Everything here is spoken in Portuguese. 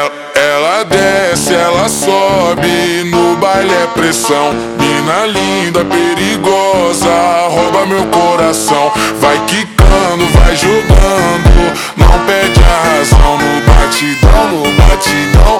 Ela desce, ela sobe, no baile é pressão. Mina linda, perigosa, rouba meu coração. Vai quicando, vai jogando, não perde a razão. No batidão,